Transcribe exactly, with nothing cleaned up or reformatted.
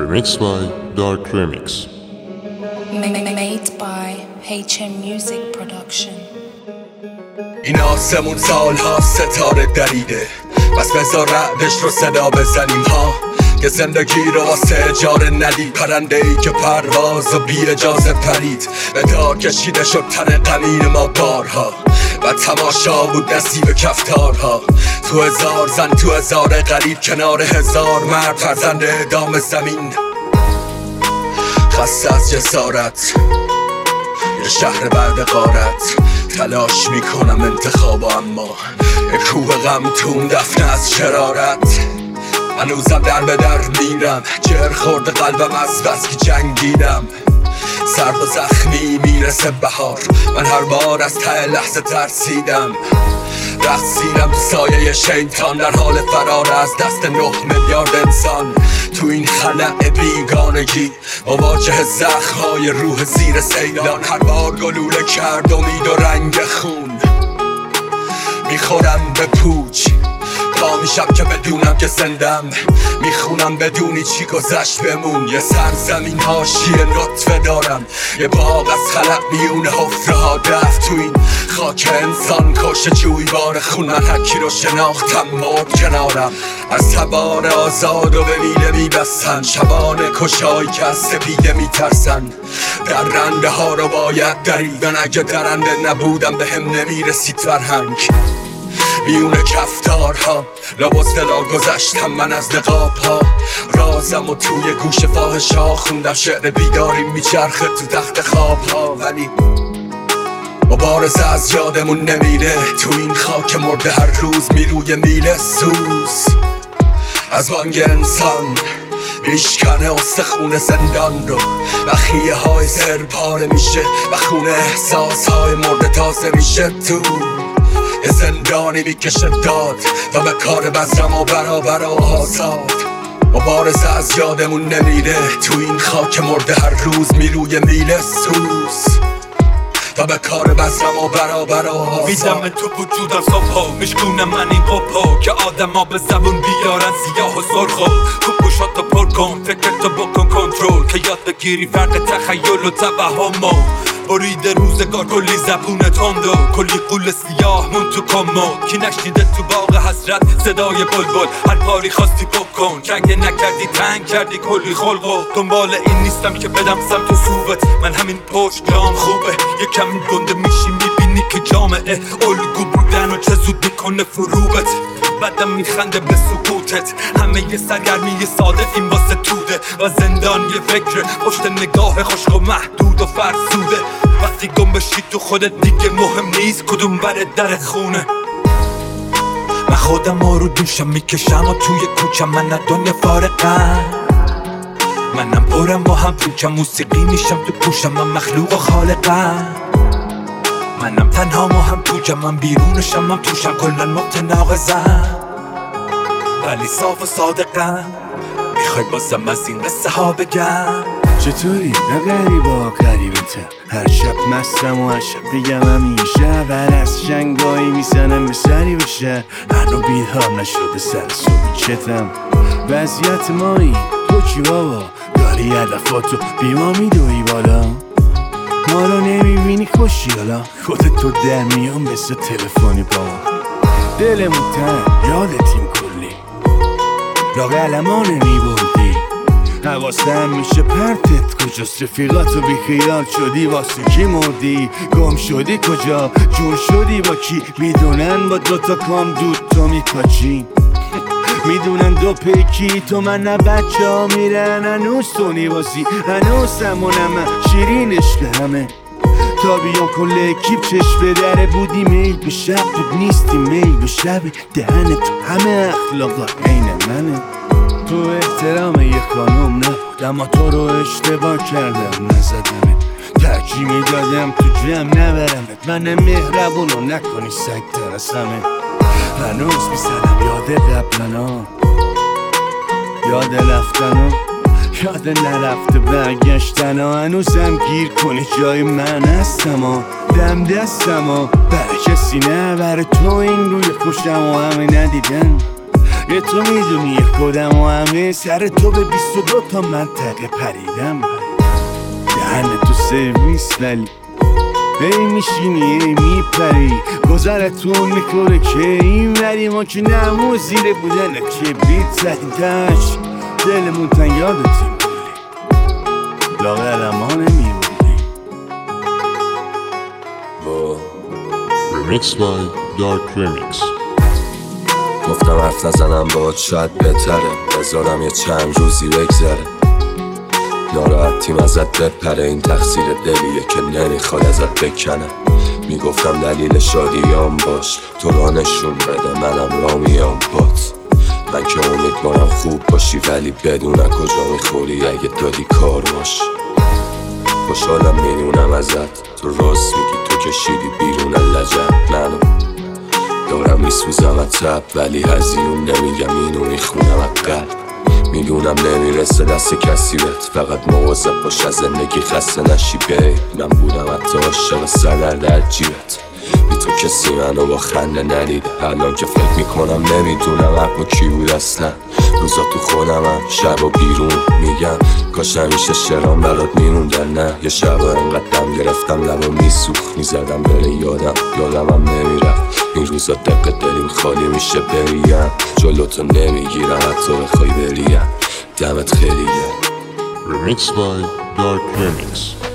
Remixed by Dark Remix. Made by H M Music Production. این آسمون سالها ستاره دریده، بس بذار رعدش رو صدا بزنیم ها، که زندگی رو واسه اجاره ندید. پرنده ای که پرواز و بی اجازه پرید، به دار کشیده شد تن غمین ما بارها، و تماشا بود نصیب کفتارها. تو هزار زن تو هزار غریب، کنار هزار مرد فرزند اعدام زمین. خسته از جسارت یه شهر بعد غارت، تلاش میکنم انتخاب، اما یه کوه غم تون دفنه از شرارت. هنوزم در به در میرم، جر خورده قلبم از بس که جنگیدم. سرد و زخمی میرسه بهار، من هر بار از ته لحظه ترسیدم. رقصیدم تو سایه شیطان، در حال فرار از دست نه میلیارد انسان. تو این خلأ بیگانگی مواجه زخم‌های روح زیر سیلان، هر بار گلوله کرد امید و رنگ خون. میخورم به پوچ پا میشم که بدونم که زندم، میخونم بدونی چی گذشت بمون. یه سرزمین حاشیه نطفه دارم، یه باغ از خلق میونه حفره ها دفت. تو این خاک انسان کش جویبار خون، من هرکی رو شناختم مرد کنارم. از تبار آزاد و به میله میبستن، شبان کشایی که از سپیده میترسن. در رنده ها رو باید دریدن، اگه درنده نبودم به هم نمیرسید فرهنگ. میونه کفتارها لباس دلا گذشتم من از نقاب ها، رازم و توی گوش فاحش ها خوندم. شعر بیداری میچرخه تو تخت خواب ها، ولی مبارزه از یادمون نمیره. تو این خاک مرده هر روز میروی میله سوز، از بانگ انسان میشکنه استخون زندان رو، و خیه های زر پاره میشه و خونه احساس های مرده تازه میشه. تو یه زندانی میکشه داد و به کار بزرم و برابر و آزاد. مبارزه از یادمون نمیره، تو این خاک مرده هر روز میروی میله سوز، و به کار بزرم و برابر و آزاد. میدم تو وجودم صبح میشکونم من این قبها، که آدم ها به زبون بیارن سیاه و سرخو. خوب گوشاتو پر کن، فکرتو بکن کنترل، که یاد بگیری فرق تخیل و توهمو. بریده روزگار کلی زبون تند و کلی قول سیاه مون تو کمد. کی نشنیده تو باغ حسرت صدای بلبل، هر کاری خواستی بکن که اگه نکردی تنگ کردی کلی خلق. و دنبال این نیستم که بدم سمت سوبت، من همین پشت جام خوبه. یکم گنده میشی میبینی که جامعه الگو بودن و چه زود میکنه فروبت. بعدم میخنده به سکوتت، همه یه سرگرمی ساده این واسه توده. و زندان یه فکر پشت نگاه خشک و محدود و فرسوده. وقتی گم بشی تو خودت دیگه مهم نیست کدوم بره در خونه. من خودم رو دوشم میکشم و توی کوچم من دنیا فارقم. منم پرم با هم پوچم، موسیقی میشم تو پوشم، من مخلوق و خالقم. منم تنها ما هم توجم، من بیرونشم من توشم، کلن متناقضم ولی صاف و صادقم. میخوای بازم از این قصه ها بگم؟ چطوری؟ نه غریبا غریبتم، هر شب مستم و هر شب بگم همیشه. ور از جنگایی میزنم به سری بشه، هنو بیدار نشده سر صبحی چتم. وضعیت مایی تو چی بابا؟ داری هدفاتو بیما میدوی بالا، ما رو نمیبینی خوشی حالا خودت تو در میان بسه تلفنی بابا. دلمون تن یادتیم کلی لاغلمان میبردی، حواستم میشه پرتت کجاست. رفیقاتو بی خیال شدی واسه کی مردی؟ گم شدی کجا؟ جون شدی با کی؟ میدونن با دوتا کام دود تو میپاچی، میدونن دو پیکی تو من نه بچه ها میرن. هنوز تو نیوازی هنوز همونم من شیرینش که همه تا بیام کل اکیب چشم به دره بودی. میل به شب بود نیستی میل به شب، دهن تو همه اخلاقا عین منه. تو احترام یه خانم نبود، اما تو رو اشتباه کردم نزدمت. ترجیح میدادم تو جمع نبرمت، من مهربون رو نکنی سگ ترسمه. هنوز میزنم یاد قبلنا، یاد رفتنا، یاد نرفته برگشتن ها. هنوزم گیر کنی جای من هستم ها، دم دستم ها. برای کسی نه برای تو این روی خوشم و همه ندیدن. یه تو میدونی خودم و همه سر تو به بیست و دو تا منطقه پریدم دهن تو سرویس ولی هی میشینی هی میپری گذرتون میکنه که این ولی ما که نمو زیر بودن که بیت زدیم تش دلمون تن یادتیم بولی لاغر ما نمیبودی Remixed by Dark Remix. گفتم حرف نزنم باهات شاید بهتره بذارم یه چند روزی بگذره ناراحتیم ازت بپره این تقصیر دلیه که نمیخواد ازت بکنه میگفتم دلیل شادیام باش تو را نشون بده منم را میام بات من که امیدوارم خوب باشی ولی بدونم کجا میخوری اگه دادی کار باش خوشحالم میدونم ازت تو راست میگی تو کشیدی بیرون لجن منو دارم میسوزم از تب ولی هزیون نمیگم اینو میخونم از قلب میدونم نمیرسه دست کسی بهت فقط مواظب باش از زندگی خسته نشی بی من بودم حتی عاشق سر در جیبت بی تو کسی منو با خنده ندیده الان که فکر میکنم نمیدونم حق با کی بود اصلا روزا تو خودمم شب و بیرون میگم کاش همیشه شرام برات میموندن نه یه شب انقدر دم گرفتم لبا میسوخ میزدم بره یادم یادم هم نمیرفت این روزا دقیقه دلیم خالی میشه بریم جلو تو نمیگیرم حتی بخوای بریم دمت خیلیه Remixed by Dark Remix.